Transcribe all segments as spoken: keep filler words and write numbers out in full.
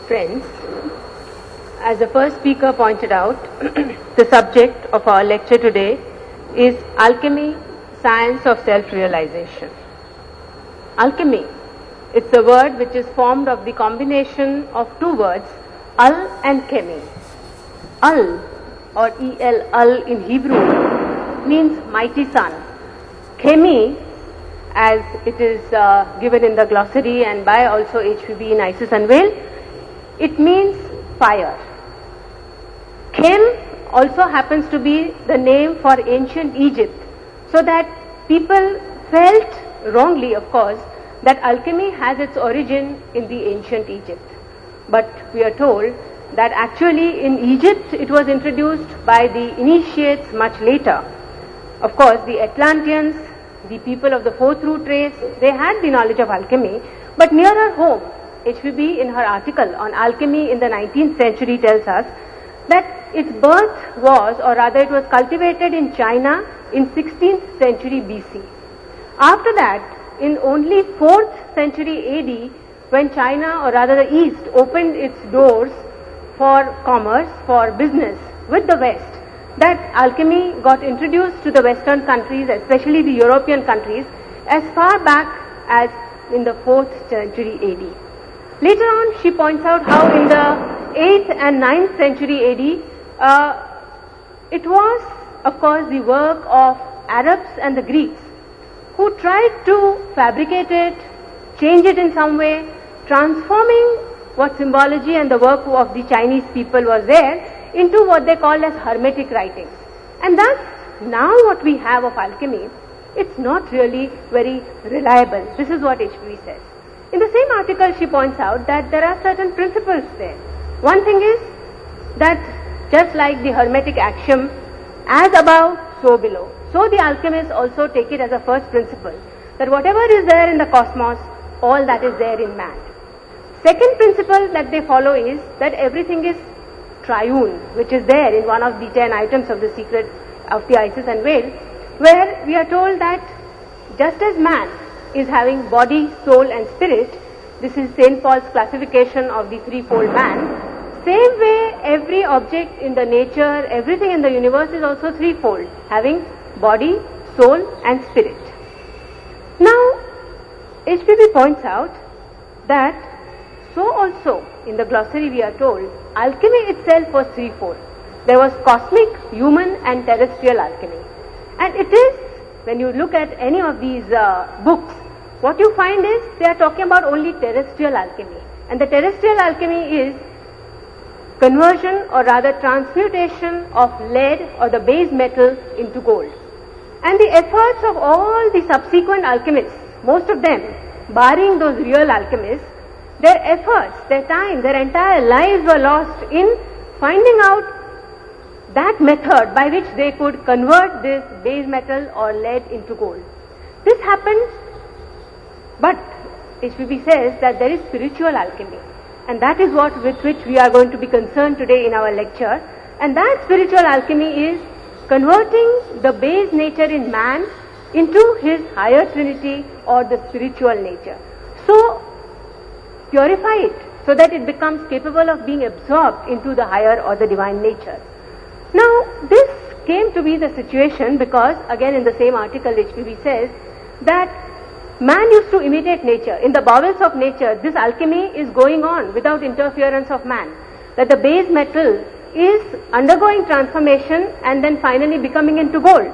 Friends, as the first speaker pointed out, the subject of our lecture today is Alchemy, Science of Self-Realization. Alchemy, it's a word which is formed of the combination of two words, al and chemi. Al, or E L, al in Hebrew, means mighty sun. Chemi, as it is uh, given in the glossary and by also H P B in Isis Unveiled, it means fire. Chem also happens to be the name for ancient Egypt, so that people felt, wrongly of course, that alchemy has its origin in the ancient Egypt. But we are told that actually in Egypt it was introduced by the initiates much later. Of course, the Atlanteans, the people of the fourth root race, they had the knowledge of alchemy, but nearer home, H P B in her article on alchemy in the nineteenth century tells us that its birth was, or rather it was cultivated in China in sixteenth century B C. After that, in only fourth century A D, when China, or rather the East, opened its doors for commerce, for business with the West, that alchemy got introduced to the Western countries, especially the European countries, as far back as in the fourth century A D. Later on, she points out how in the eighth and ninth century A D, uh, it was, of course, the work of Arabs and the Greeks who tried to fabricate it, change it in some way, transforming what symbology and the work of the Chinese people was there into what they called as hermetic writings. And thus, now what we have of alchemy, it's not really very reliable. This is what H P B says. In the same article, she points out that there are certain principles there. One thing is that just like the hermetic axiom, as above, so below, so the alchemists also take it as a first principle, that whatever is there in the cosmos, all that is there in man. Second principle that they follow is that everything is triune, which is there in one of the ten items of the secret of the Isis Unveiled, where we are told that just as man is having body, soul and spirit, this is Saint Paul's classification of the threefold man, same way every object in the nature, everything in the universe is also threefold, having body, soul and spirit. Now, H P B points out that so also in the glossary we are told alchemy itself was threefold. There was cosmic, human and terrestrial alchemy. And it is, when you look at any of these uh, books, what you find is they are talking about only terrestrial alchemy. And the terrestrial alchemy is conversion, or rather transmutation of lead or the base metal into gold. And the efforts of all the subsequent alchemists, most of them, barring those real alchemists, their efforts, their time, their entire lives were lost in finding out that method by which they could convert this base metal or lead into gold. This happened, but H P B says that there is spiritual alchemy, and that is what with which we are going to be concerned today in our lecture. And that spiritual alchemy is converting the base nature in man into his higher trinity or the spiritual nature. So, purify it so that it becomes capable of being absorbed into the higher or the divine nature. Now, this came to be the situation because, again in the same article, H P B says that man used to imitate nature. In the bowels of nature, this alchemy is going on without interference of man. That the base metal is undergoing transformation and then finally becoming into gold.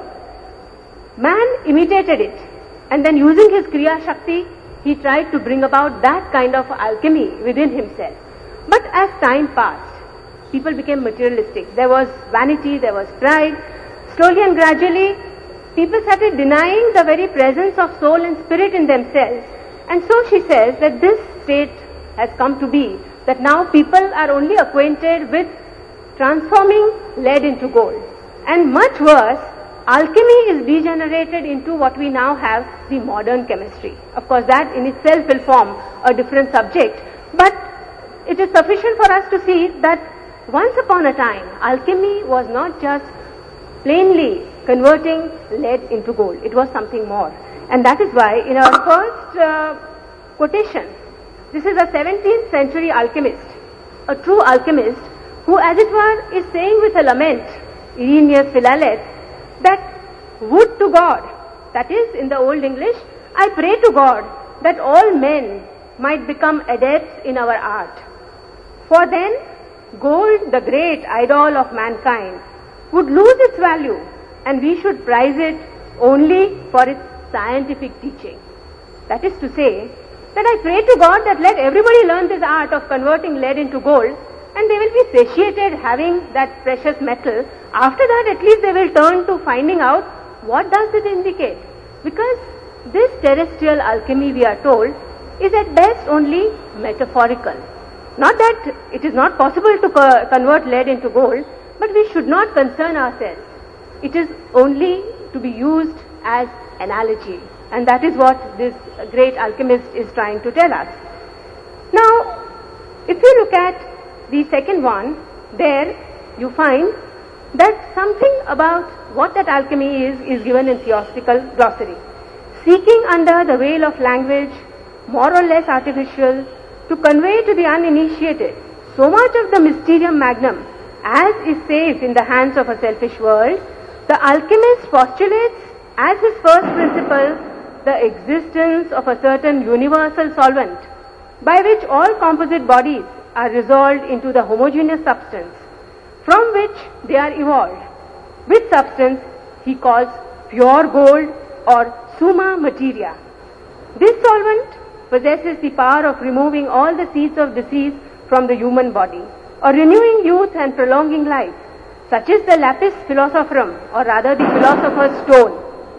Man imitated it, and then using his Kriya Shakti, he tried to bring about that kind of alchemy within himself. But as time passed, people became materialistic. There was vanity, there was pride. Slowly and gradually, people started denying the very presence of soul and spirit in themselves. And so she says that this state has come to be, that now people are only acquainted with transforming lead into gold. And much worse, alchemy is degenerated into what we now have, the modern chemistry. Of course, that in itself will form a different subject, but it is sufficient for us to see that once upon a time, alchemy was not just plainly converting lead into gold. It was something more. And that is why in our first uh, quotation, this is a seventeenth century alchemist a true alchemist who, as it were, is saying with a lament, Irenaeus Philalet, that would to God, that is, in the Old English, I pray to God that all men might become adepts in our art. For then, gold, the great idol of mankind, would lose its value, and we should prize it only for its scientific teaching. That is to say, that I pray to God that let everybody learn this art of converting lead into gold, and they will be satiated having that precious metal. After that, at least they will turn to finding out what does it indicate. Because this terrestrial alchemy, we are told, is at best only metaphorical. Not that it is not possible to co- convert lead into gold, but we should not concern ourselves. It is only to be used as analogy, and that is what this great alchemist is trying to tell us. Now, if you look at the second one, there you find that something about what that alchemy is, is given in Theosophical Glossary. Seeking under the veil of language, more or less artificial, to convey to the uninitiated so much of the mysterium magnum as is safe in the hands of a selfish world, the alchemist postulates as his first principle the existence of a certain universal solvent by which all composite bodies are resolved into the homogeneous substance from which they are evolved, which substance he calls pure gold or summa materia. This solvent possesses the power of removing all the seeds of disease from the human body, or renewing youth and prolonging life. Such is the lapis philosophorum, or rather the philosopher's stone.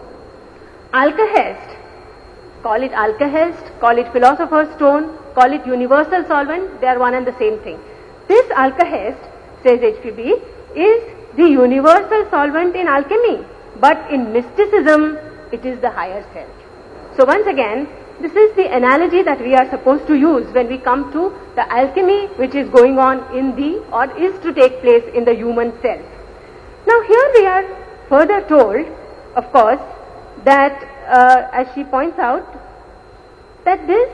Alkahest, call it alkahest, call it philosopher's stone, call it universal solvent, they are one and the same thing. This alkahest, says H P B, is the universal solvent in alchemy, but in mysticism, it is the higher self. So once again, this is the analogy that we are supposed to use when we come to the alchemy which is going on in the, or is to take place in the human self. Now here we are further told, of course, that uh, as she points out, that this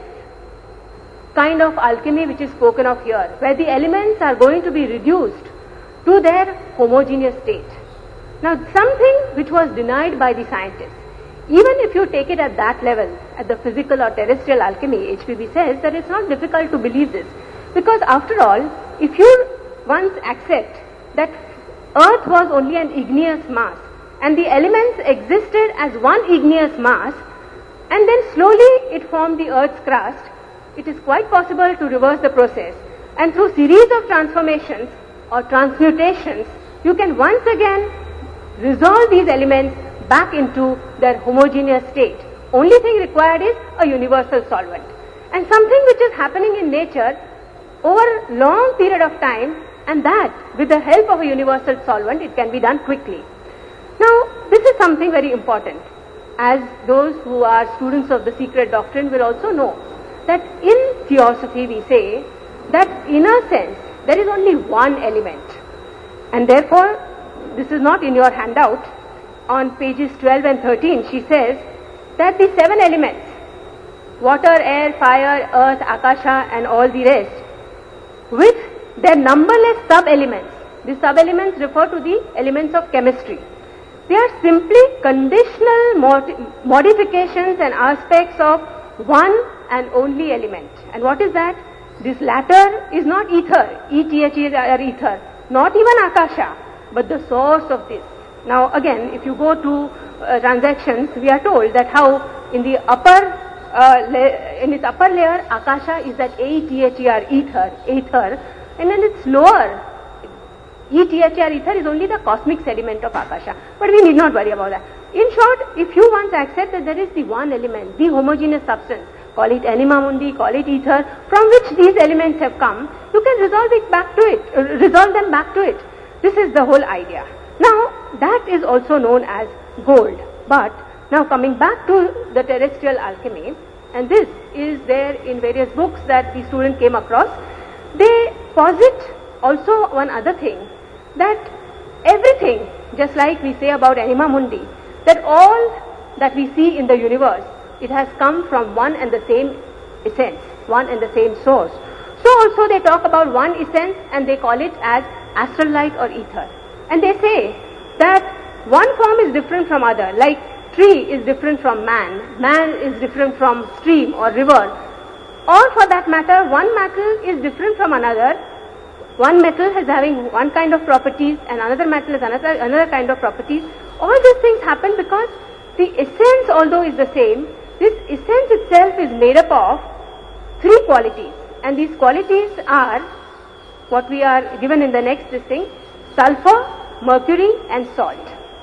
kind of alchemy which is spoken of here, where the elements are going to be reduced to their homogeneous state. Now something which was denied by the scientists, even if you take it at that level, at the physical or terrestrial alchemy, H P B says that it's not difficult to believe this. Because after all, if you once accept that Earth was only an igneous mass, and the elements existed as one igneous mass, and then slowly it formed the Earth's crust, it is quite possible to reverse the process. And through series of transformations or transmutations, you can once again resolve these elements back into their homogeneous state. Only thing required is a universal solvent. And something which is happening in nature over a long period of time, and that with the help of a universal solvent, it can be done quickly. Now, this is something very important, as those who are students of the secret doctrine will also know, that in theosophy we say that in a sense there is only one element, and therefore this is not in your handout. On pages twelve and thirteen she says that the seven elements, water, air, fire, earth, akasha and all the rest, with their numberless sub-elements, the sub-elements refer to the elements of chemistry. They are simply conditional mod- modifications and aspects of one and only element. And what is that? This latter is not ether, E T H E R ether, not even akasha, but the source of this. Now again, if you go to uh, transactions, we are told that how in the upper, uh, la- in its upper layer, akasha is that A E T H E R ether, ether, and then its lower, E T H E R ether is only the cosmic sediment of akasha. But we need not worry about that. In short, if you once accept that there is the one element, the homogeneous substance, call it anima mundi, call it ether, from which these elements have come, you can resolve it back to it, uh, resolve them back to it. This is the whole idea. Now, that is also known as gold. But now coming back to the terrestrial alchemy, and this is there in various books that the student came across, they posit also one other thing, that everything, just like we say about anima mundi, that all that we see in the universe, it has come from one and the same essence, one and the same source. So also they talk about one essence and they call it as astral light or ether. And they say that one form is different from other, like tree is different from man, man is different from stream or river, or for that matter one metal is different from another. One metal is having one kind of properties and another metal is another, another kind of properties. All these things happen because the essence, although is the same, this essence itself is made up of three qualities, and these qualities are what we are given in the next thing: sulfur, mercury and salt.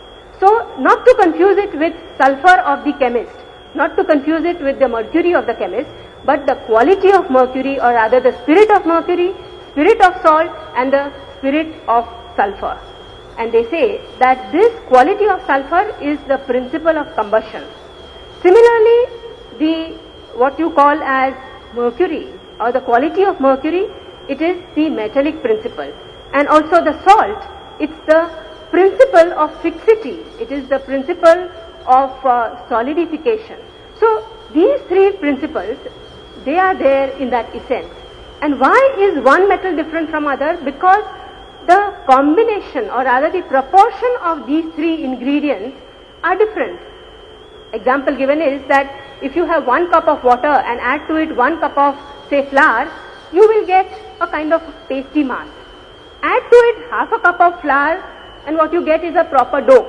So not to confuse it with sulfur of the chemist, not to confuse it with the mercury of the chemist, but the quality of mercury, or rather the spirit of mercury, spirit of salt and the spirit of sulfur. And they say that this quality of sulfur is the principle of combustion. Similarly, the what you call as mercury, or the quality of mercury, it is the metallic principle. And also the salt, it's the principle of fixity, it is the principle of uh, solidification. So these three principles, they are there in that essence. And why is one metal different from other? Because the combination, or rather the proportion of these three ingredients are different. Example given is that if you have one cup of water and add to it one cup of, say, flour, you will get a kind of pasty mass. Add to it half a cup of flour and what you get is a proper dough.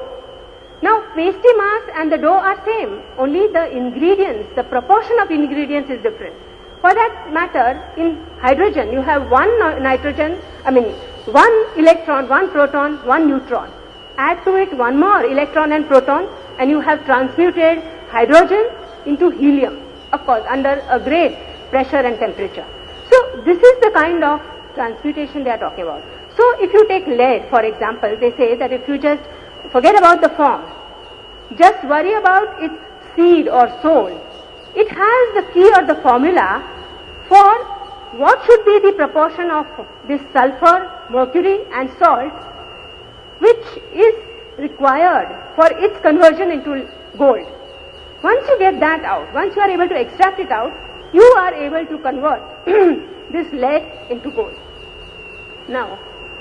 Now pasty mass and the dough are same, only the ingredients, the proportion of ingredients is different. For that matter, in hydrogen you have one nitrogen, I mean one electron, one proton, one neutron. Add to it one more electron and proton and you have transmuted hydrogen into helium, of course under a great pressure and temperature. So this is the kind of transmutation they are talking about. So if you take lead, for example, they say that if you just forget about the form, just worry about its seed or soul, it has the key or the formula for what should be the proportion of this sulfur, mercury and salt which is required for its conversion into gold. Once you get that out, once you are able to extract it out, you are able to convert this lead into gold. Now,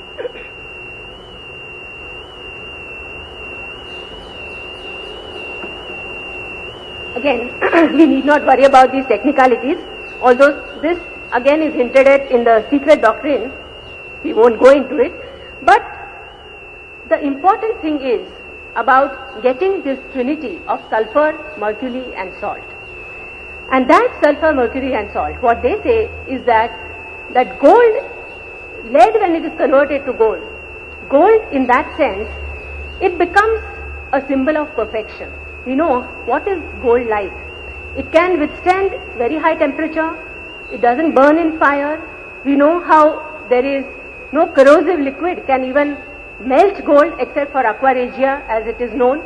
again, we need not worry about these technicalities, although this again is hinted at in the secret doctrine, we won't go into it, but the important thing is about getting this trinity of sulfur, mercury and salt. And that sulfur, mercury and salt, what they say is that that gold, lead when it is converted to gold, gold in that sense, it becomes a symbol of perfection. We know what is gold like. It can withstand very high temperature, it doesn't burn in fire. We know how there is no corrosive liquid can even melt gold except for aqua regia as it is known.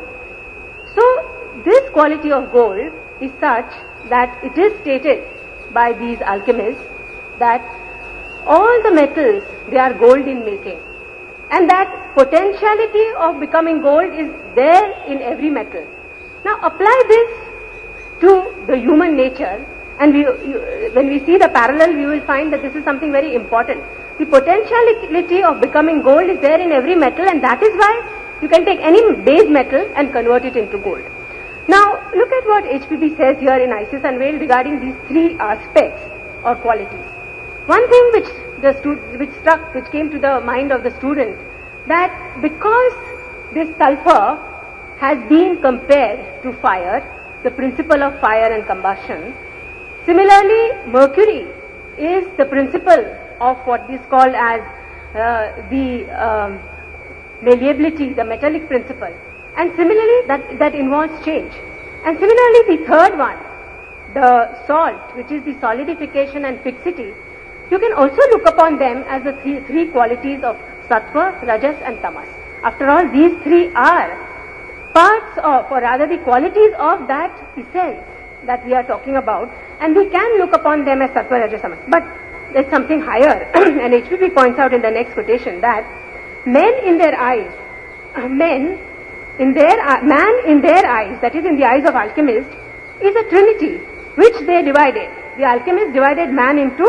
So this quality of gold is such that it is stated by these alchemists that all the metals, they are gold in making, and that potentiality of becoming gold is there in every metal. Now apply this to the human nature and we, you, when we see the parallel we will find that this is something very important. The potentiality of becoming gold is there in every metal, and that is why you can take any base metal and convert it into gold. Now look at what H P B says here in Isis Unveiled regarding these three aspects or qualities. One thing which the stu- which struck, which came to the mind of the student, that because this sulfur has been compared to fire, the principle of fire and combustion, similarly mercury is the principle of what is called as uh, the um, malleability, the metallic principle, and similarly that, that involves change. And similarly the third one, the salt, which is the solidification and fixity, you can also look upon them as the three, three qualities of sattva, rajas and tamas. After all, these three are parts of, or rather the qualities of that essence that we are talking about, and we can look upon them as sattva, rajas, tamas. But there's something higher, and H P B points out in the next quotation that men in their eyes, uh, men in their, uh, man in their eyes, that is in the eyes of alchemists, is a trinity which they divided. The alchemists divided man into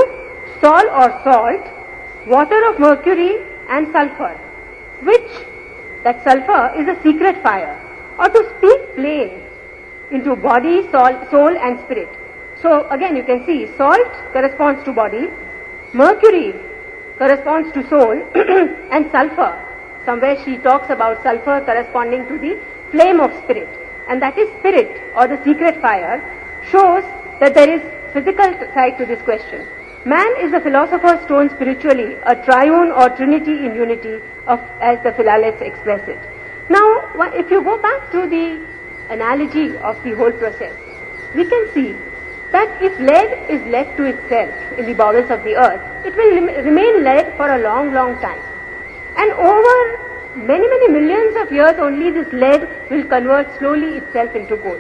sol or salt, water of mercury and sulfur, which that sulfur is a secret fire, or to speak plain, into body, soul, soul and spirit. So again you can see salt corresponds to body, mercury corresponds to soul and sulfur, somewhere she talks about sulfur corresponding to the flame of spirit, and that is spirit or the secret fire, shows that there is physical side to this question. Man is the philosopher's stone spiritually, a triune or trinity in unity, of, as the Philalettes express it. Now, if you go back to the analogy of the whole process, we can see that if lead is left to itself in the bowels of the earth, it will rem- remain lead for a long, long time. And over many, many millions of years only this lead will convert slowly itself into gold.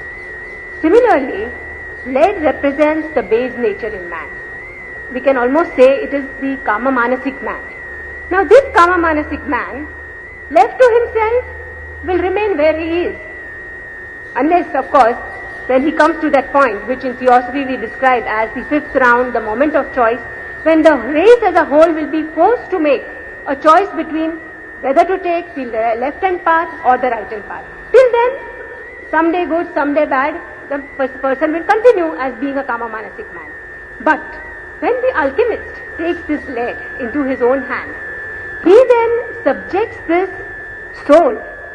Similarly, lead represents the base nature in man. We can almost say it is the Kama Manasik man. Now this Kama Manasik man, left to himself, will remain where he is. Unless, of course, when he comes to that point, which in theosophy we describe as the fifth round, the moment of choice, when the race as a whole will be forced to make a choice between whether to take the left-hand path or the right-hand path. Till then, someday good, someday bad, the person will continue as being a Kama Manasik man. But when the alchemist takes this lead into his own hand, he then subjects this soul,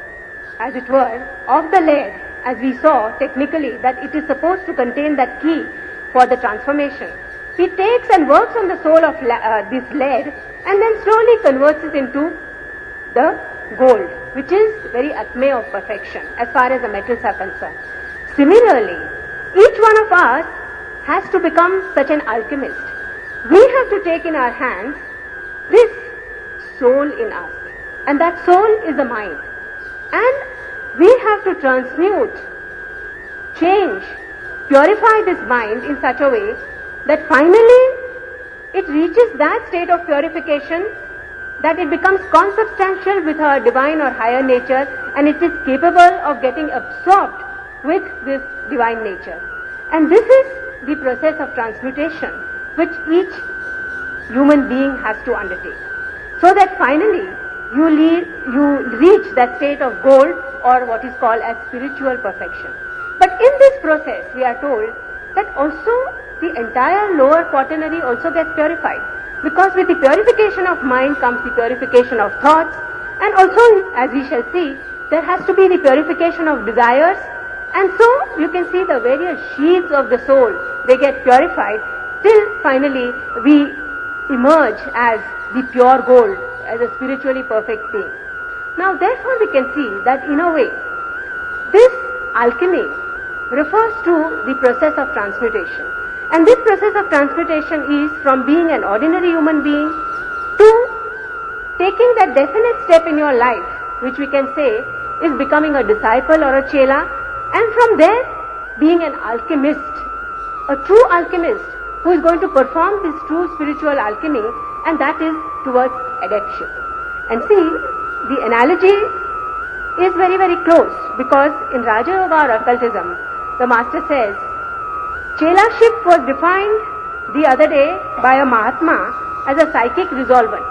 as it were, of the lead, as we saw technically that it is supposed to contain that key for the transformation. He takes and works on the soul of la- uh, this lead and then slowly converts it into the gold, which is very acme of perfection as far as the metals are concerned. Similarly, each one of us has to become such an alchemist. We have to take in our hands this soul in us, and that soul is the mind. And we have to transmute, change, purify this mind in such a way that finally it reaches that state of purification that it becomes consubstantial with our divine or higher nature, and it is capable of getting absorbed with this divine nature. And this is the process of transmutation which each human being has to undertake, so that finally you, lead, you reach that state of gold, or what is called as spiritual perfection. But in this process we are told that also the entire lower quaternary also gets purified, because with the purification of mind comes the purification of thoughts, and also, as we shall see, there has to be the purification of desires, and so you can see the various sheaths of the soul, they get purified till finally we emerge as the pure gold, as a spiritually perfect being. Now therefore we can see that in a way this alchemy refers to the process of transmutation, and this process of transmutation is from being an ordinary human being to taking that definite step in your life, which we can say is becoming a disciple or a chela, and from there being an alchemist, a true alchemist who is going to perform this true spiritual alchemy, and that is towards adeptship. And see, the analogy is very, very close, because in Raja Yoga or occultism, the master says, chelaship was defined the other day by a Mahatma as a psychic resolvent,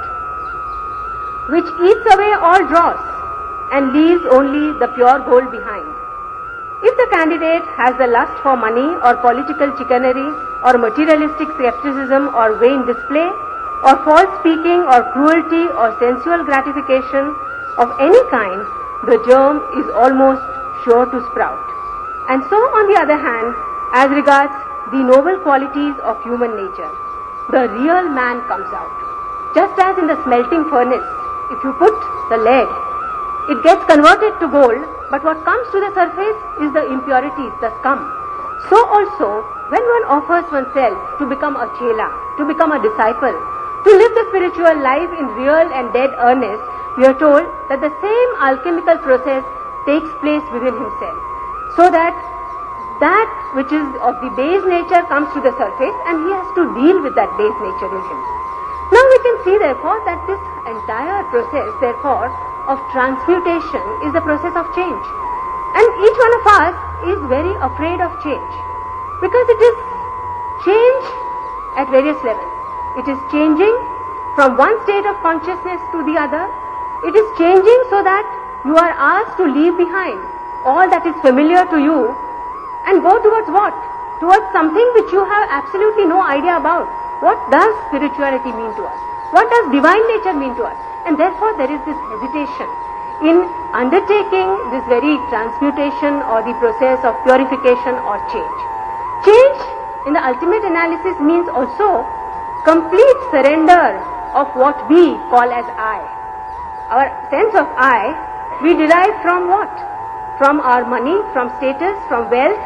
which eats away all dross and leaves only the pure gold behind. If the candidate has the lust for money or political chicanery or materialistic skepticism or vain display or false speaking or cruelty or sensual gratification of any kind, the germ is almost sure to sprout. And so, on the other hand, as regards the noble qualities of human nature, the real man comes out. Just as in the smelting furnace, if you put the lead, it gets converted to gold, but what comes to the surface is the impurities, the scum. So also, when one offers oneself to become a chela, to become a disciple, to live the spiritual life in real and dead earnest, we are told that the same alchemical process takes place within himself, so that that which is of the base nature comes to the surface, and he has to deal with that base nature in him. Now we can see therefore that this entire process therefore of transmutation is the process of change, and each one of us is very afraid of change, because it is change at various levels. It is changing from one state of consciousness to the other. It is changing so that you are asked to leave behind all that is familiar to you and go towards what? Towards something which you have absolutely no idea about. What does spirituality mean to us? What does divine nature mean to us? And therefore there is this hesitation in undertaking this very transmutation or the process of purification or change. Change in the ultimate analysis means also complete surrender of what we call as I. Our sense of I, we derive from what? From our money, from status, from wealth,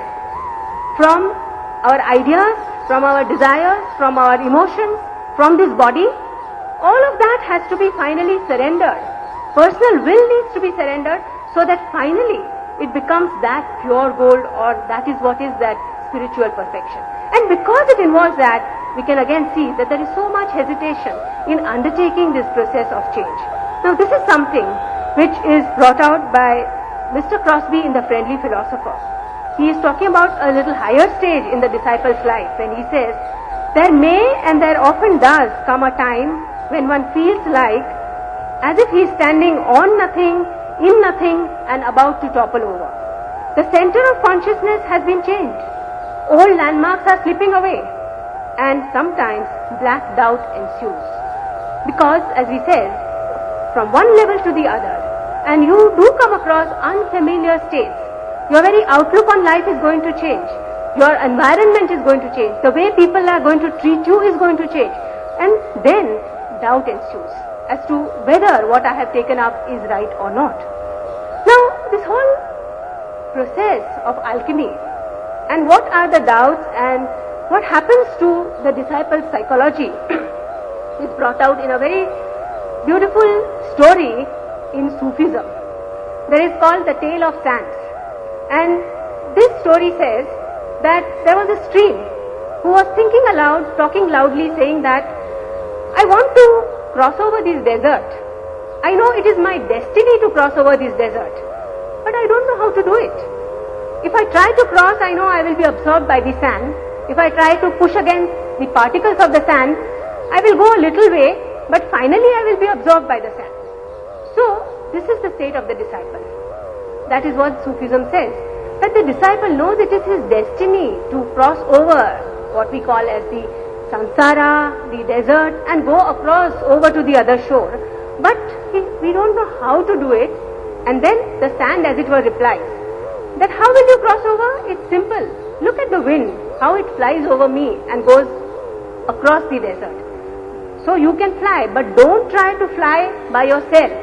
from our ideas, from our desires, from our emotions, from this body. All of that has to be finally surrendered. Personal will needs to be surrendered so that finally it becomes that pure gold, or that is what is that spiritual perfection. And because it involves that, we can again see that there is so much hesitation in undertaking this process of change. Now this is something which is brought out by Mister Crosby in The Friendly Philosopher. He is talking about a little higher stage in the disciple's life when he says, there may and there often does come a time when one feels like as if he is standing on nothing, in nothing, and about to topple over. The center of consciousness has been changed. Old landmarks are slipping away, and sometimes black doubt ensues. Because, as we said, from one level to the other, and you do come across unfamiliar states, your very outlook on life is going to change. Your environment is going to change. The way people are going to treat you is going to change. And then doubt ensues as to whether what I have taken up is right or not. Now, this whole process of alchemy, and what are the doubts and what happens to the disciple's psychology is brought out in a very beautiful story in Sufism. There is called the Tale of Sands. And this story says that there was a stream who was thinking aloud, talking loudly, saying that I want to cross over this desert. I know it is my destiny to cross over this desert, but I don't know how to do it. If I try to cross, I know I will be absorbed by the sand. If I try to push against the particles of the sand, I will go a little way, but finally I will be absorbed by the sand. So, this is the state of the disciple. That is what Sufism says, that the disciple knows it is his destiny to cross over what we call as the samsara, the desert, and go across over to the other shore. But he, we don't know how to do it. And then the sand, as it were, replies that how will you cross over? It's simple. Look at the wind, how it flies over me and goes across the desert. So you can fly, but don't try to fly by yourself.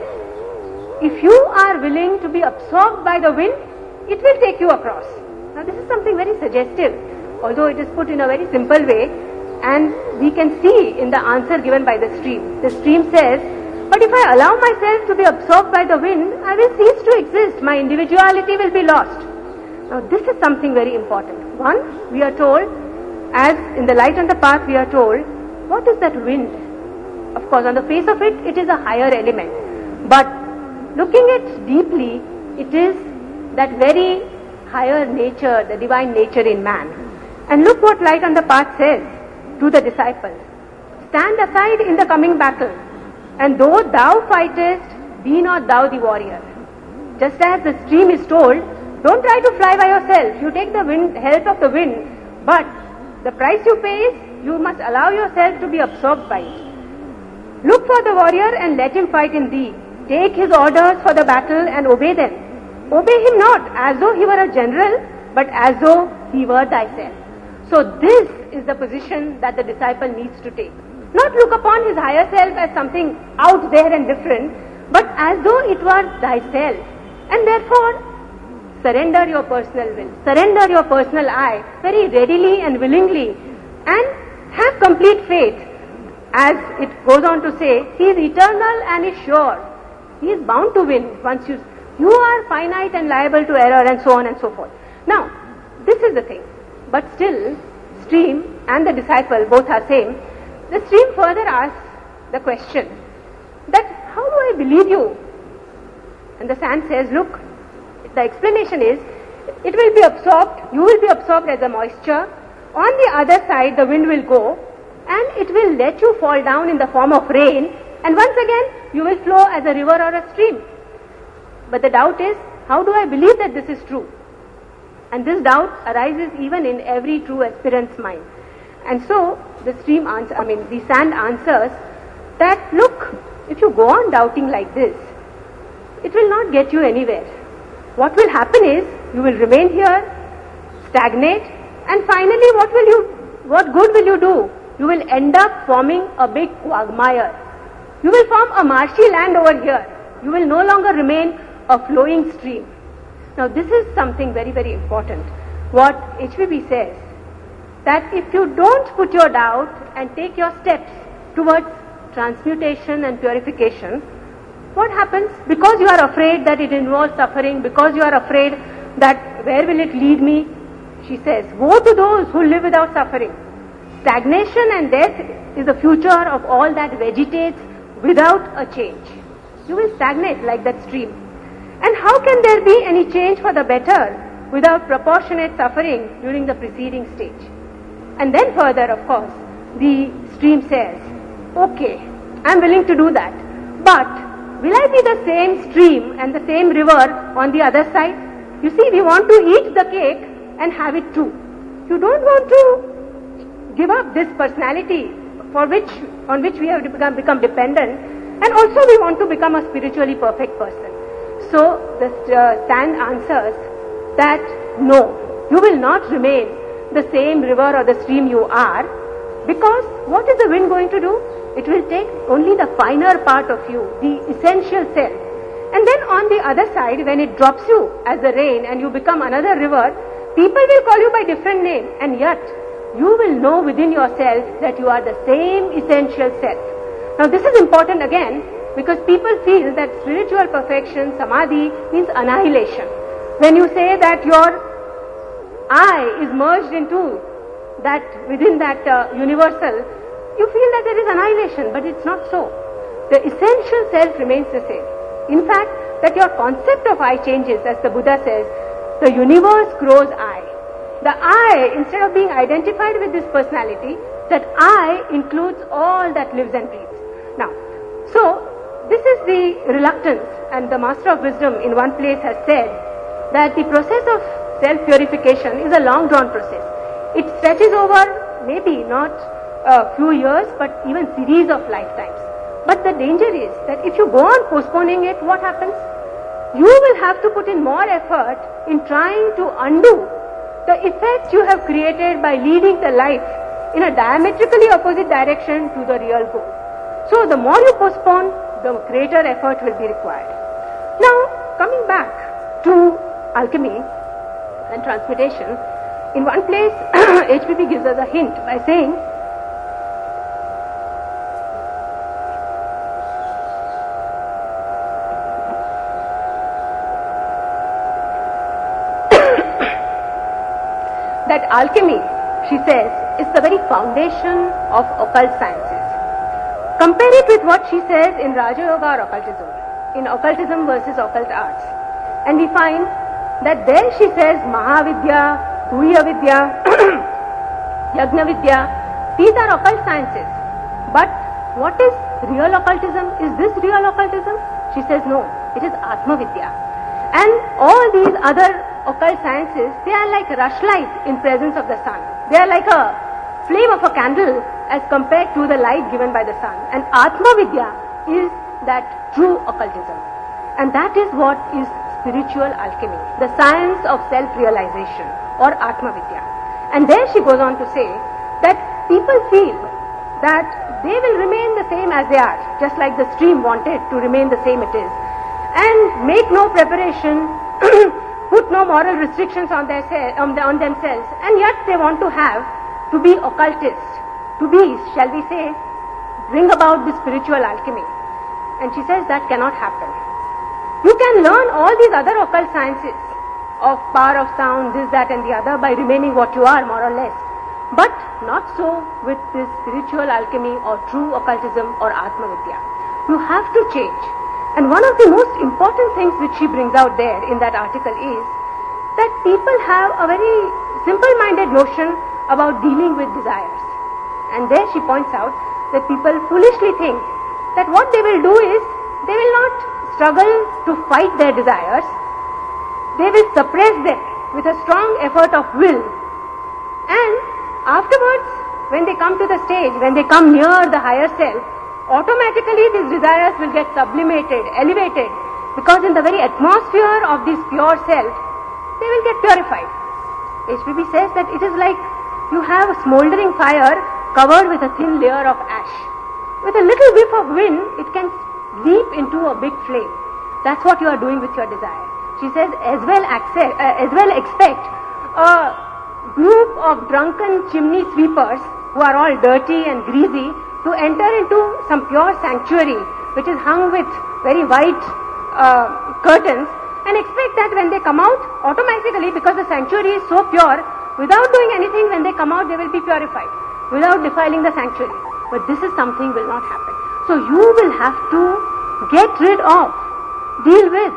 If you are willing to be absorbed by the wind, it will take you across. Now this is something very suggestive, although it is put in a very simple way, and we can see in the answer given by the stream. The stream says, but if I allow myself to be absorbed by the wind, I will cease to exist. My individuality will be lost. Now this is something very important. One, we are told, as in the Light and the Path we are told, what is that wind? Of course, on the face of it, it is a higher element. But looking at deeply, it is that very higher nature, the divine nature in man. And look what Light on the Path says to the disciple. Stand aside in the coming battle, and though thou fightest, be not thou the warrior. Just as the stream is told, don't try to fly by yourself. You take the wind, help of the wind, but the price you pay is you must allow yourself to be absorbed by it. Look for the warrior and let him fight in thee. Take his orders for the battle and obey them. Obey him not as though he were a general, but as though he were thyself. So this is the position that the disciple needs to take. Not look upon his higher self as something out there and different, but as though it were thyself. And therefore, surrender your personal will, surrender your personal I very readily and willingly, and have complete faith. As it goes on to say, he is eternal and is sure. He is bound to win once you... You are finite and liable to error, and so on and so forth. Now, this is the thing. But still, stream and the disciple both are same. The stream further asks the question that how do I believe you? And the sand says, look, the explanation is, it will be absorbed, you will be absorbed as a moisture. On the other side, the wind will go, and it will let you fall down in the form of rain, and once again you will flow as a river or a stream. But the doubt is, how do I believe that this is true? And this doubt arises even in every true aspirant's mind. And so the stream answer, I mean the sand answers that, look, if you go on doubting like this, it will not get you anywhere. What will happen is, you will remain here, stagnate, and finally what will you, what good will you do? You will end up forming a big quagmire. You will form a marshy land over here. You will no longer remain a flowing stream. Now this is something very, very important. What H P B says, that if you don't put your doubt and take your steps towards transmutation and purification, what happens? Because you are afraid that it involves suffering, because you are afraid that where will it lead me? She says, woe to those who live without suffering. Stagnation and death is the future of all that vegetates without a change. You will stagnate like that stream. And how can there be any change for the better without proportionate suffering during the preceding stage? And then further, of course, the stream says, okay, I'm willing to do that, but will I be the same stream and the same river on the other side? You see, we want to eat the cake and have it too. You don't want to give up this personality for which, on which we have become, become dependent, and also we want to become a spiritually perfect person. So the uh, sand answers that no, you will not remain the same river or the stream you are, because what is the wind going to do? It will take only the finer part of you, the essential self. And then on the other side, when it drops you as the rain and you become another river, people will call you by different name, and yet you will know within yourself that you are the same essential self. Now this is important again, because people feel that spiritual perfection, samadhi, means annihilation. When you say that your I is merged into that, within that uh, universal, you feel that there is annihilation, but it's not so. The essential self remains the same. In fact, that your concept of I changes, as the Buddha says, the universe grows I. The I, instead of being identified with this personality, that I includes all that lives and breathes. Now, so, this is the reluctance, and the Master of Wisdom in one place has said that the process of self-purification is a long-drawn process. It stretches over maybe not a few years, but even series of lifetimes. But the danger is that if you go on postponing it, what happens? You will have to put in more effort in trying to undo the effect you have created by leading the life in a diametrically opposite direction to the real goal. So the more you postpone, the greater effort will be required. Now, coming back to alchemy and transmutation, in one place H P B gives us a hint by saying that alchemy, she says, is the very foundation of occult sciences. Compare it with what she says in Raja Yoga or occultism, in occultism versus occult arts. And we find that there she says Mahavidya, Tuya Vidya, Yagna Vidya, these are occult sciences. But what is real occultism? Is this real occultism? She says no, it is Atma Vidya. And all these other occult sciences, they are like rushlight in presence of the sun. They are like a flame of a candle as compared to the light given by the sun. And Atma Vidya is that true occultism. And that is what is spiritual alchemy, the science of self-realization, or Atma Vidya. And there she goes on to say that people feel that they will remain the same as they are, just like the stream wanted to remain the same it is, and make no preparation, put no moral restrictions on, their se- on, the, on themselves, and yet they want to have, to be occultists, to be, shall we say, bring about the spiritual alchemy. And she says that cannot happen. You can learn all these other occult sciences of power of sound, this, that and the other by remaining what you are, more or less. But not so with this spiritual alchemy or true occultism or Atma Vidya. You have to change. And one of the most important things which she brings out there in that article is that people have a very simple-minded notion about dealing with desires. And there she points out that people foolishly think that what they will do is, they will not struggle to fight their desires, they will suppress them with a strong effort of will. And afterwards, when they come to the stage, when they come near the higher self, automatically these desires will get sublimated, elevated, because in the very atmosphere of this pure self, they will get purified. H P B says that it is like you have a smoldering fire covered with a thin layer of ash. With a little whiff of wind, it can leap into a big flame. That's what you are doing with your desire. She says, as well, accept, uh, as well expect a group of drunken chimney sweepers who are all dirty and greasy to enter into some pure sanctuary which is hung with very white uh, curtains, and expect that when they come out, automatically, because the sanctuary is so pure, without doing anything, when they come out, they will be purified, without defiling the sanctuary. But this is something will not happen. So you will have to get rid of, deal with,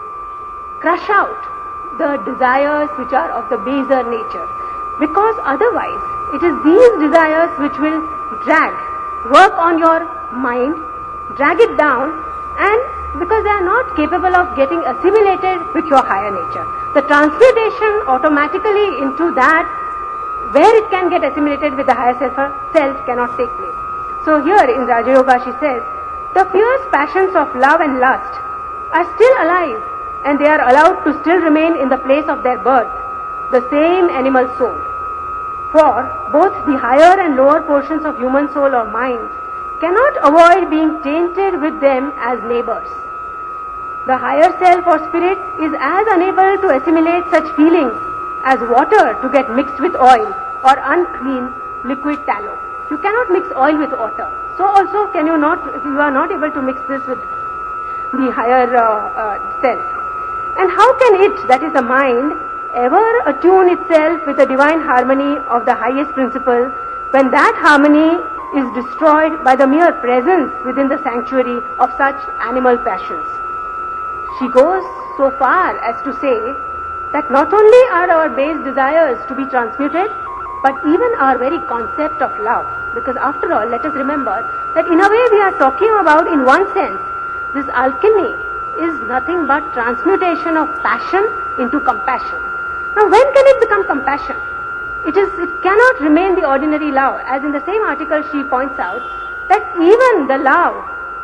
crush out the desires which are of the baser nature. Because otherwise, it is these desires which will drag, work on your mind, drag it down, and because they are not capable of getting assimilated with your higher nature. The transmutation automatically into that where it can get assimilated with the higher self, self cannot take place. So here in Raja Yoga she says, the fierce passions of love and lust are still alive, and they are allowed to still remain in the place of their birth, the same animal soul. For both the higher and lower portions of human soul or mind cannot avoid being tainted with them as neighbors. The higher self or spirit is as unable to assimilate such feelings as water to get mixed with oil or unclean liquid tallow. You cannot mix oil with water. So also can you not, you are not able to mix this with the higher uh, uh, self. And how can it, that is the mind, ever attune itself with the divine harmony of the highest principle when that harmony is destroyed by the mere presence within the sanctuary of such animal passions? She goes so far as to say that not only are our base desires to be transmuted, but even our very concept of love. Because after all, let us remember that in a way we are talking about, in one sense, this alchemy is nothing but transmutation of passion into compassion. Now when can it become compassion? It is, it cannot remain the ordinary love. As in the same article she points out that even the love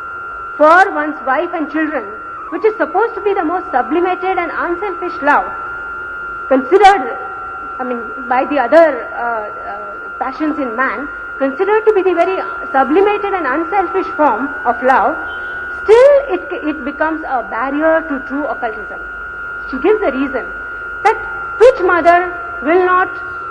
for one's wife and children, which is supposed to be the most sublimated and unselfish love, considered, I mean, by the other uh, uh, passions in man, considered to be the very sublimated and unselfish form of love, still it, it becomes a barrier to true occultism. She gives the reason that which mother will not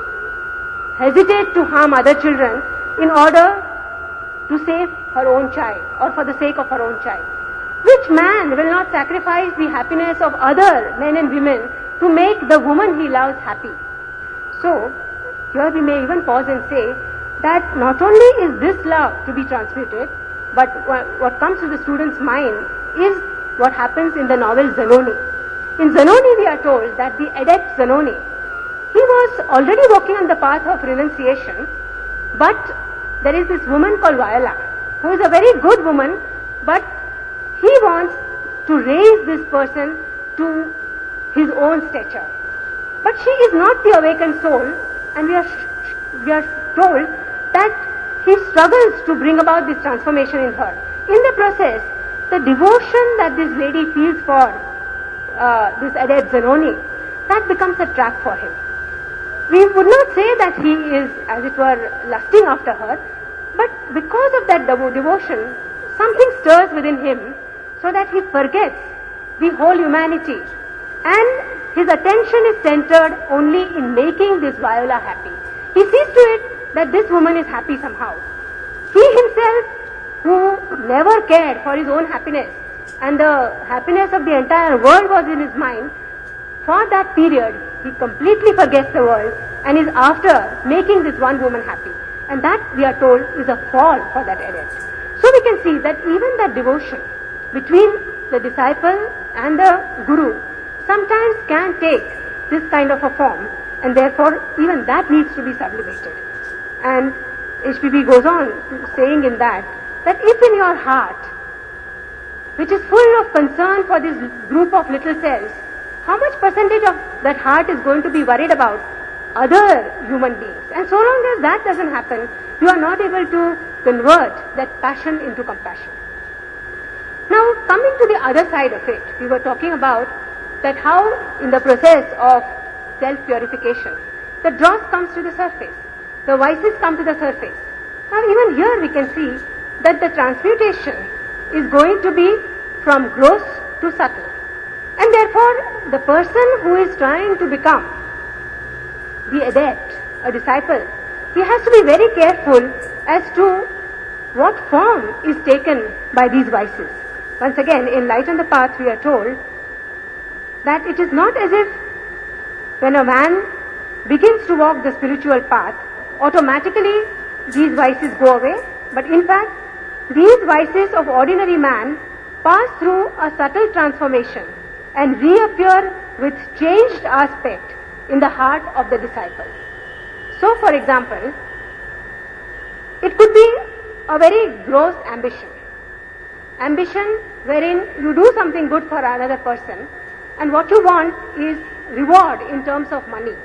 hesitate to harm other children in order to save her own child or for the sake of her own child? Which man will not sacrifice the happiness of other men and women to make the woman he loves happy? So, here we may even pause and say that not only is this love to be transmuted, but what comes to the student's mind is what happens in the novel Zanoni. In Zanoni we are told that the adept Zanoni, he was already walking on the path of renunciation, but there is this woman called Viola, who is a very good woman, but he wants to raise this person to his own stature. But she is not the awakened soul, and we are, we are told that he struggles to bring about this transformation in her. In the process, the devotion that this lady feels for uh, this adept Zanoni, that becomes a trap for him. We would not say that he is, as it were, lusting after her, but because of that devotion, something stirs within him so that he forgets the whole humanity, and his attention is centered only in making this Viola happy. He sees to it that this woman is happy somehow. He himself, who never cared for his own happiness, and the happiness of the entire world was in his mind, for that period he completely forgets the world and is after making this one woman happy. And that, we are told, is a fall for that adept. So we can see that even that devotion between the disciple and the guru sometimes can take this kind of a form, and therefore even that needs to be sublimated. And H P B goes on saying in that, that if in your heart, which is full of concern for this group of little cells, how much percentage of that heart is going to be worried about other human beings? And so long as that doesn't happen, you are not able to convert that passion into compassion. Now, coming to the other side of it, we were talking about that how in the process of self-purification, the dross comes to the surface, the vices come to the surface. Now, even here we can see that the transmutation is going to be from gross to subtle. And therefore, the person who is trying to become the adept, a disciple, he has to be very careful as to what form is taken by these vices. Once again, in Light on the Path, we are told that it is not as if when a man begins to walk the spiritual path, automatically these vices go away, but in fact, these vices of ordinary man pass through a subtle transformation and reappear with changed aspect in the heart of the disciple. So, for example, it could be a very gross ambition. Ambition wherein you do something good for another person and what you want is reward in terms of money.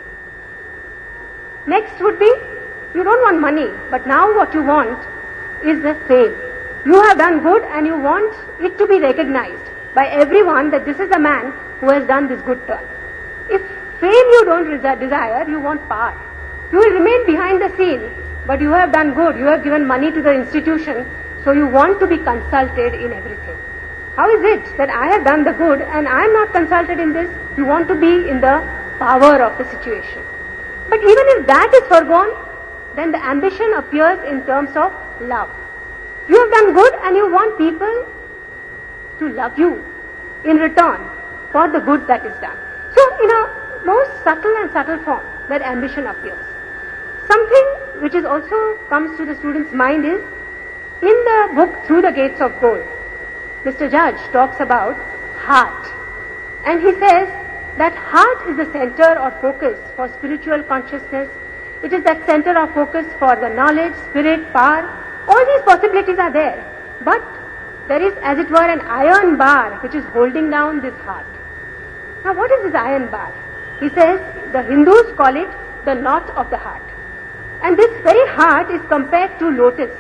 Next would be, you don't want money, but now what you want is the fame. You have done good and you want it to be recognized by everyone that this is the man who has done this good turn. If fame you don't desire, you want power. You will remain behind the scene, but you have done good, you have given money to the institution, so you want to be consulted in everything. How is it that I have done the good and I am not consulted in this? You want to be in the power of the situation. But even if that is foregone, then the ambition appears in terms of love. You have done good and you want people to love you in return for the good that is done. So in a most subtle and subtle form, that ambition appears. Something which is also comes to the student's mind is, in the book Through the Gates of Gold, Mister Judge talks about heart. And he says that heart is the center or focus for spiritual consciousness. It is that center of focus for the knowledge, spirit, power. All these possibilities are there. But there is, as it were, an iron bar which is holding down this heart. Now, what is this iron bar? He says the Hindus call it the knot of the heart. And this very heart is compared to lotus.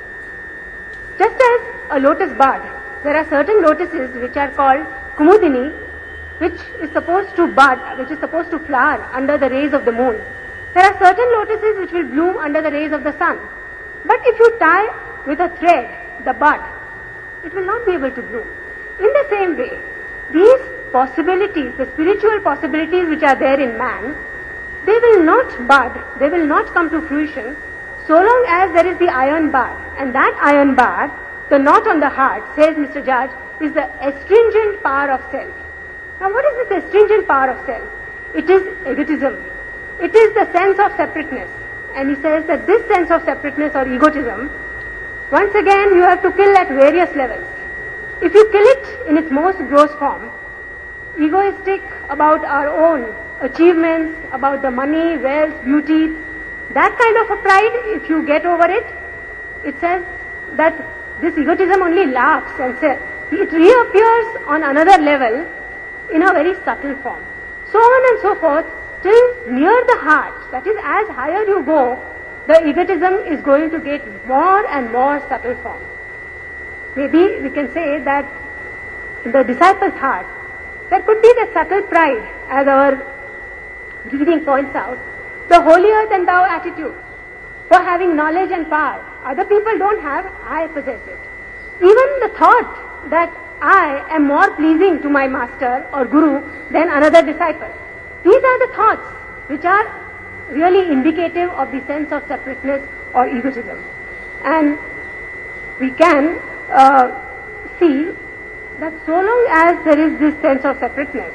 Just as a lotus bud, there are certain lotuses which are called kumudini, which is supposed to bud, which is supposed to flower under the rays of the moon. There are certain lotuses which will bloom under the rays of the sun. But if you tie with a thread the bud, it will not be able to bloom. In the same way, these possibilities, the spiritual possibilities which are there in man, they will not bud, they will not come to fruition so long as there is the iron bar. And that iron bar, the knot on the heart, says Mister Judge, is the astringent power of self. Now what is this astringent power of self? It is egotism. It is the sense of separateness. And he says that this sense of separateness or egotism, once again you have to kill at various levels. If you kill it in its most gross form, egoistic about our own achievements, about the money, wealth, beauty, that kind of a pride, if you get over it, it says that this egotism only laughs and says, it reappears on another level in a very subtle form. So on and so forth, till near the heart, that is, as higher you go, the egotism is going to get more and more subtle form. Maybe we can say that in the disciple's heart, there could be the subtle pride, as our reading points out, the holier than thou attitude, for having knowledge and power. Other people don't have, I possess it. Even the thought that I am more pleasing to my master or guru than another disciple. These are the thoughts which are really indicative of the sense of separateness or egotism. And we can uh, see that so long as there is this sense of separateness,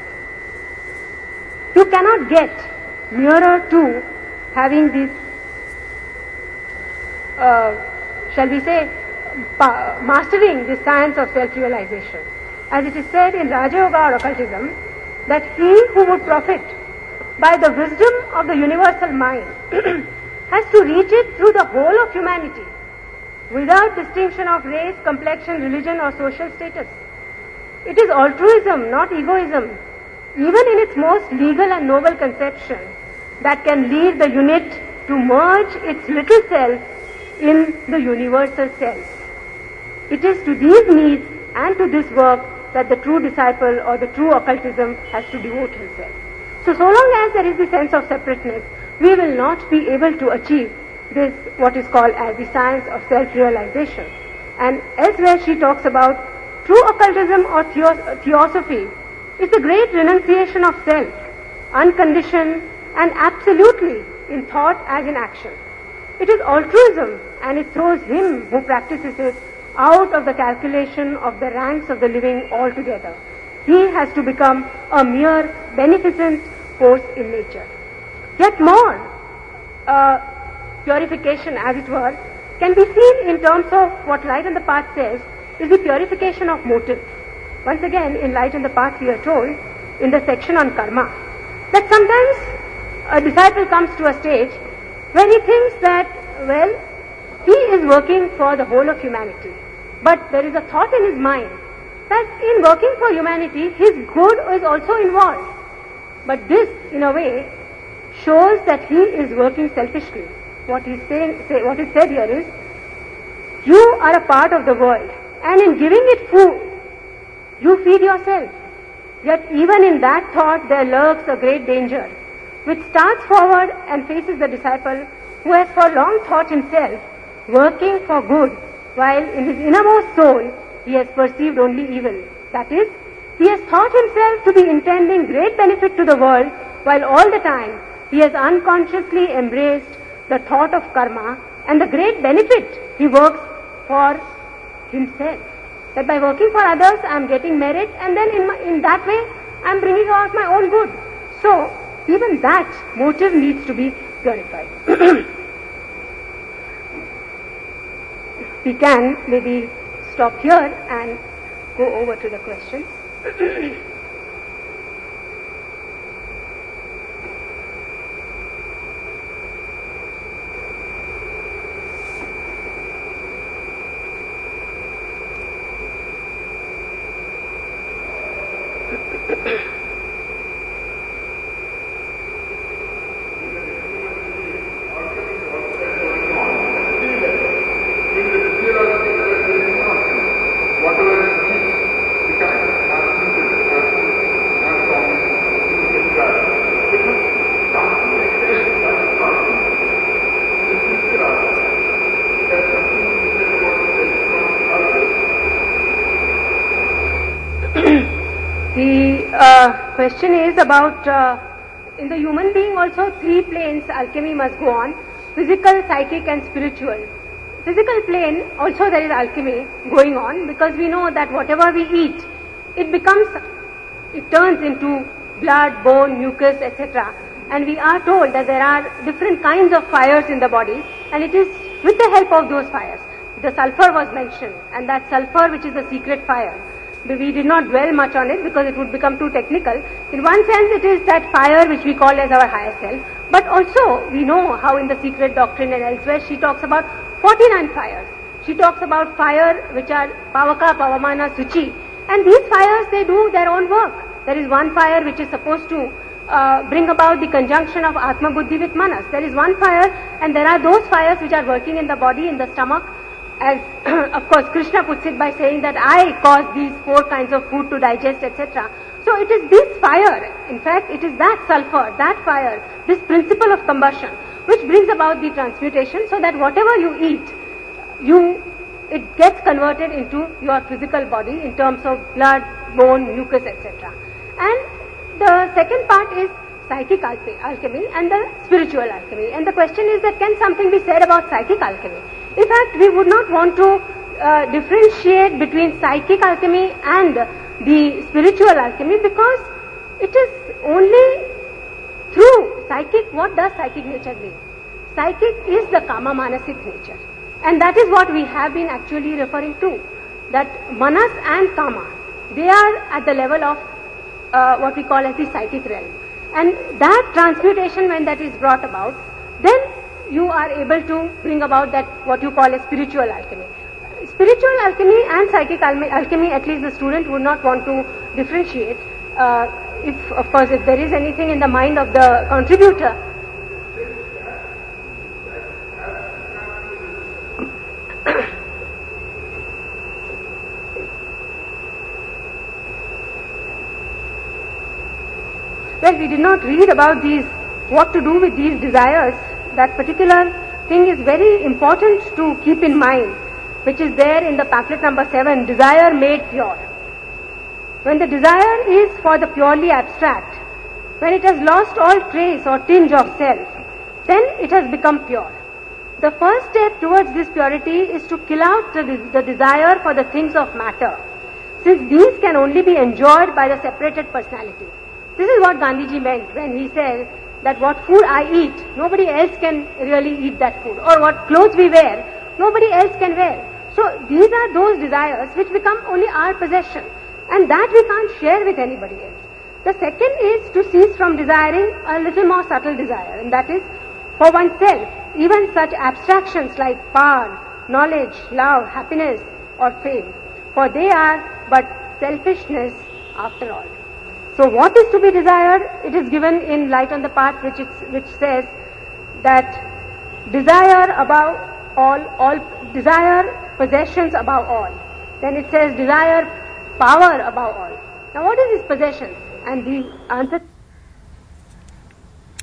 you cannot get nearer to having this, uh, shall we say, pa- mastering the science of self-realization. As it is said in Raja Yoga or occultism, that he who would profit by the wisdom of the universal mind, has to reach it through the whole of humanity, without distinction of race, complexion, religion or social status. It is altruism, not egoism, even in its most legal and noble conception, that can lead the unit to merge its little self in the universal self. It is to these needs and to this work that the true disciple or the true occultism has to devote himself. So, so long as there is the sense of separateness, we will not be able to achieve this, what is called as the science of self-realization. And elsewhere she talks about true occultism or theo- theosophy is the great renunciation of self, unconditioned and absolutely in thought as in action. It is altruism, and it throws him who practices it out of the calculation of the ranks of the living altogether. He has to become a mere beneficent force in nature. Yet more, uh, purification as it were, can be seen in terms of what Light on the Path says is the purification of motive. Once again, in Light on the Path we are told, in the section on karma, that sometimes a disciple comes to a stage where he thinks that, well, he is working for the whole of humanity. But there is a thought in his mind that in working for humanity, his good is also involved. But this, in a way, shows that he is working selfishly. What is saying, say, what is said here is, you are a part of the world, and in giving it food, you feed yourself. Yet even in that thought there lurks a great danger, which starts forward and faces the disciple who has for long thought himself working for good, while in his innermost soul he has perceived only evil. That is, he has thought himself to be intending great benefit to the world, while all the time he has unconsciously embraced the thought of karma and the great benefit he works for himself. That by working for others I am getting merit, and then in, my, in that way I am bringing out my own good. So even that motive needs to be purified. We can maybe stop here and go over to the questions. The uh, question is about, uh, in the human being also three planes alchemy must go on, physical, psychic and spiritual. Physical plane also there is alchemy going on, because we know that whatever we eat, it becomes, it turns into blood, bone, mucus, et cetera. And we are told that there are different kinds of fires in the body, and it is with the help of those fires. The sulfur was mentioned, and that sulfur which is the secret fire. We did not dwell much on it because it would become too technical. In one sense it is that fire which we call as our higher self, but also we know how in the secret doctrine and elsewhere she talks about forty-nine fires. She talks about fire which are Pavaka, Pavamana, Suchi, and these fires, they do their own work. There is one fire which is supposed to uh, bring about the conjunction of Atma Buddhi with Manas. There is one fire, and there are those fires which are working in the body, in the stomach, as of course Krishna puts it by saying that I cause these four kinds of food to digest, et cetera. So it is this fire, in fact it is that sulfur, that fire, this principle of combustion which brings about the transmutation, so that whatever you eat, you it gets converted into your physical body in terms of blood, bone, mucus, et cetera. And the second part is psychic alchemy and the spiritual alchemy. And the question is that can something be said about psychic alchemy? In fact, we would not want to uh, differentiate between psychic alchemy and the spiritual alchemy, because it is only through psychic. What does psychic nature mean? Psychic is the kama manasic nature, and that is what we have been actually referring to, that manas and kama, they are at the level of uh, what we call as the psychic realm, and that transmutation, when that is brought about, then you are able to bring about that what you call a spiritual alchemy. Spiritual alchemy and psychic alchemy, at least the student would not want to differentiate. Uh, if, of course, if there is anything in the mind of the contributor. Well, we did not read about these, what to do with these desires. That particular thing is very important to keep in mind, which is there in the pamphlet number seven, Desire Made Pure. When the desire is for the purely abstract, when it has lost all trace or tinge of self, then it has become pure. The first step towards this purity is to kill out the, the desire for the things of matter, since these can only be enjoyed by the separated personality. This is what Gandhiji meant when he said that what food I eat, nobody else can really eat that food, or what clothes we wear, nobody else can wear. So these are those desires which become only our possession, and that we can't share with anybody else. The second is to cease from desiring a little more subtle desire, and that is for oneself, even such abstractions like power, knowledge, love, happiness, or fame, for they are but selfishness after all. So what is to be desired? It is given in Light on the Path, which, it's, which says that desire above all, all desire possessions above all. Then it says desire power above all. Now what is this possessions? And the answer